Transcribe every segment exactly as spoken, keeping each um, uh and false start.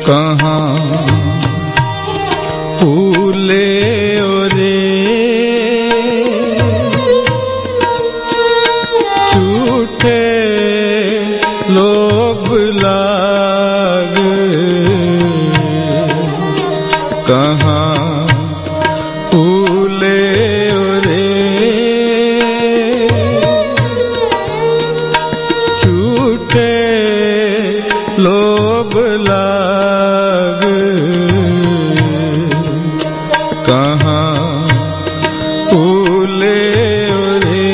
कहाँ फूले ओरे झूठे लोभ लाग कहाँ फूले ओरे झूठे लोभ लाग कहाँ फूले ओरे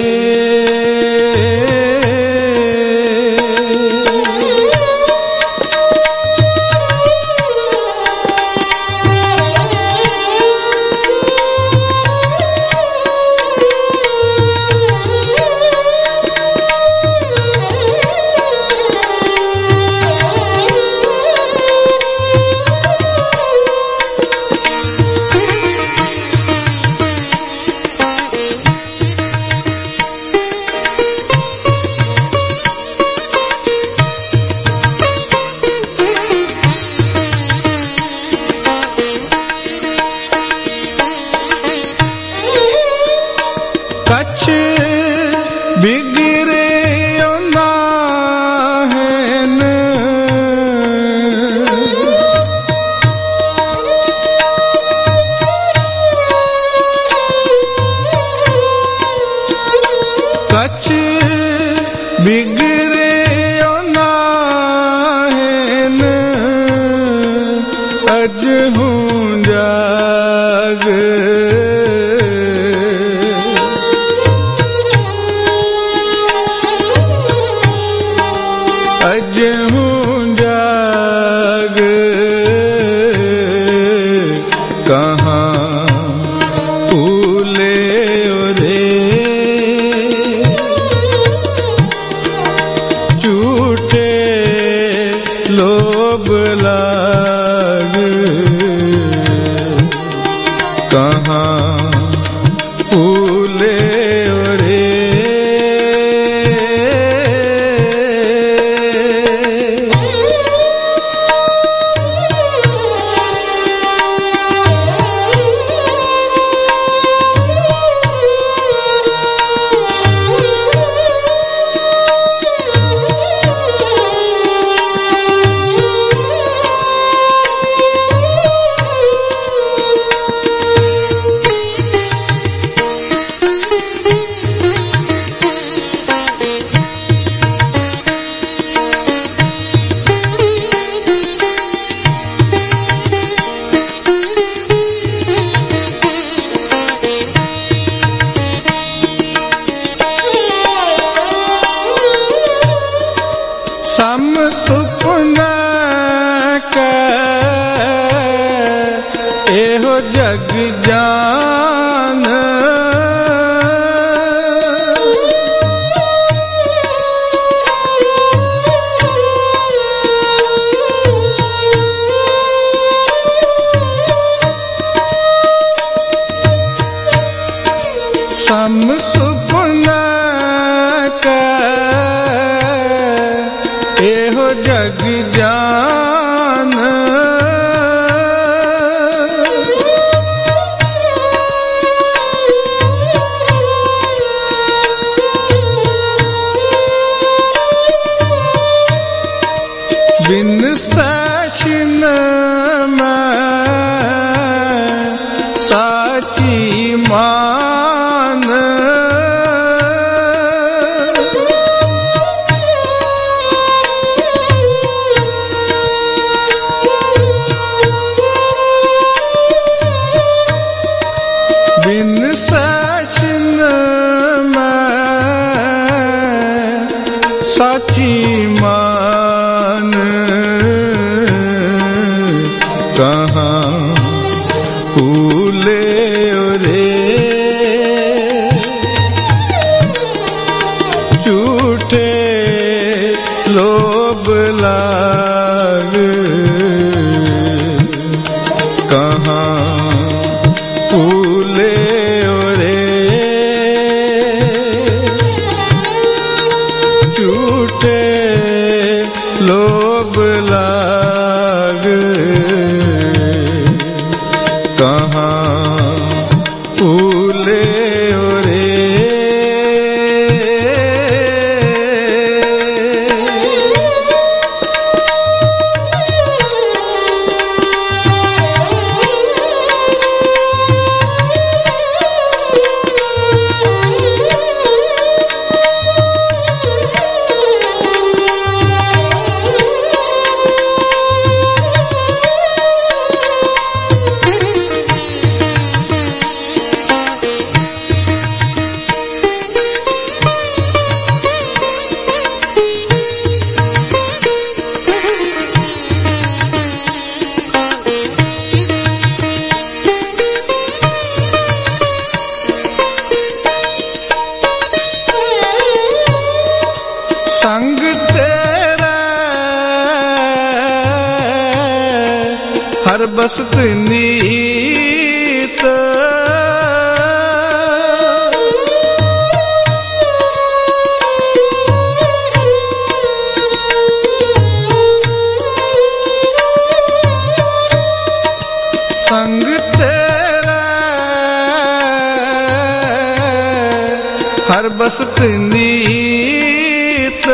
कछ बिगड़े नाहन कछ बिगड़े नाहन अज हूँ जाग अज हूँ जाग कहाँ फूले ओरे झूठे लोभ लाग कहाँ फूले ओरे सम सुपना के एहो जग जान सम सुपना के एहो जग जान बिन सचिन में साची मान बिन सचिन में साची मान कहाँ फूले ओरे झूठे लोभ लाग कहाँ फूले ओरे झूठे लोभ लाग, कहाँ फूले ओरे। संग तेरा हर बसत नीत, संग तेरा हर बसत नीत,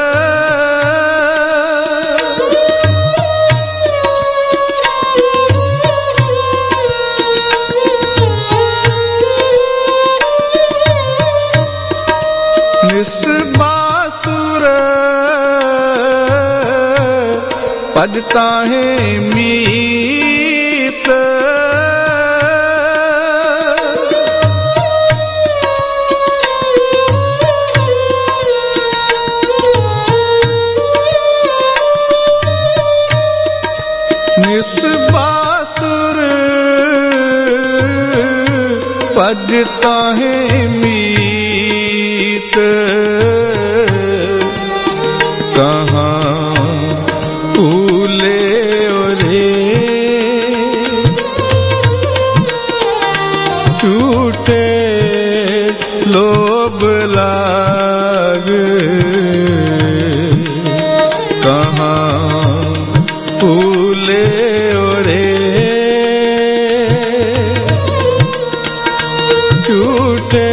निस्बासुर पजता है मीत, निस्बासुर पजता है मीत, कहाँ फूले ओरे। झूठे लोभ लाग, कहाँ फूले ओरे। झूठे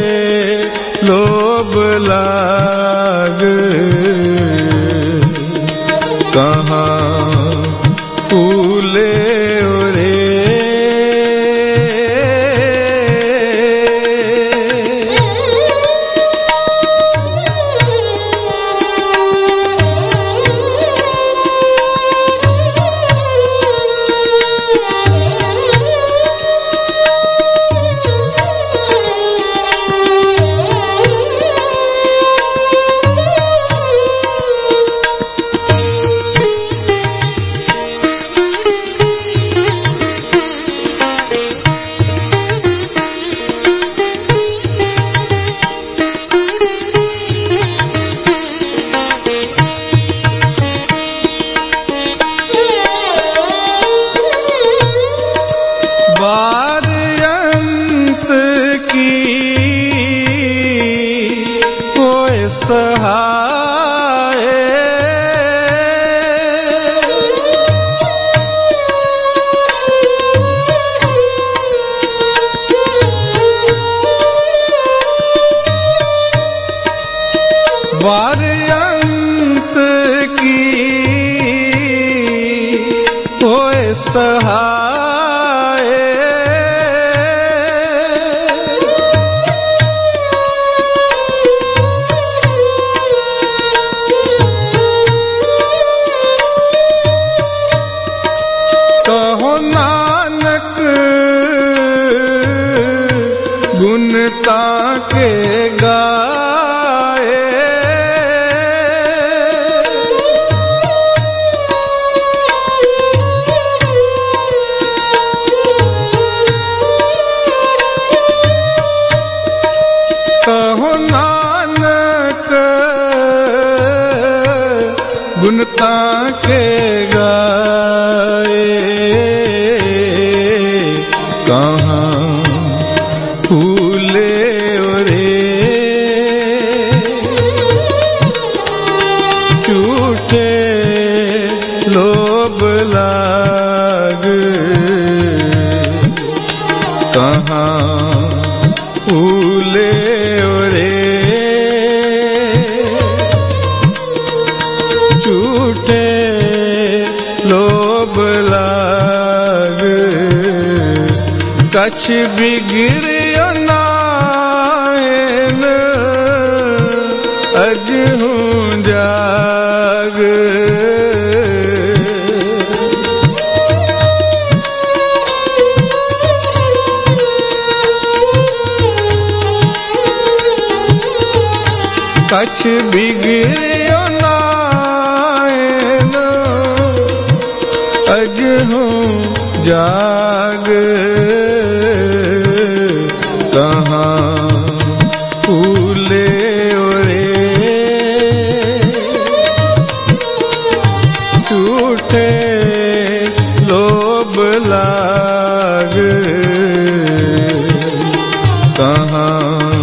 लोभ लाग, कहाँ फूले ओरे। वार्यंत की कोई सहाय, वार्यंत की कोई सहाय, कहो नानक गुणता के गाए। कहो नानक गुणता के गाए, कहाँ फूले ओरे। झूठे लोभ लाग कहाँ फूले रे झूठे लोभ लाग कछ बिगड़ियो नायन अज हूँ जाग कछ बिगड़ियो नायन अज हूँ जाग कहाँ फूले रे झूठे लोभ लाग कहाँ